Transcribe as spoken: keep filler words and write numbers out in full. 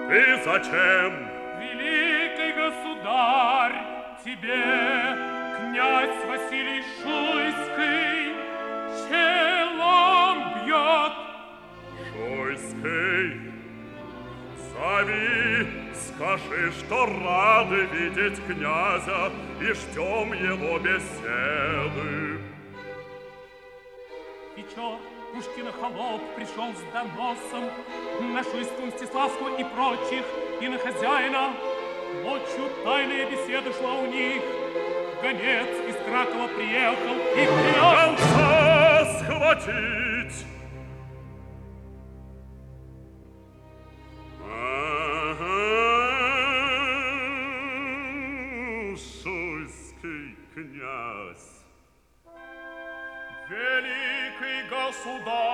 Ты зачем? Великий государь, тебе, князь Василий Шуйский, челом бьет. Шуйский, зови, скажи, что рады видеть князя и ждем его беседы. Вечер Пушкина холоп пришел с доносом на Шуйскую, Мстиславскую и прочих, и на хозяина. Ночью тайная беседа шла у них. Гонец из Кракова приехал и привез гонца схватить. великий государь.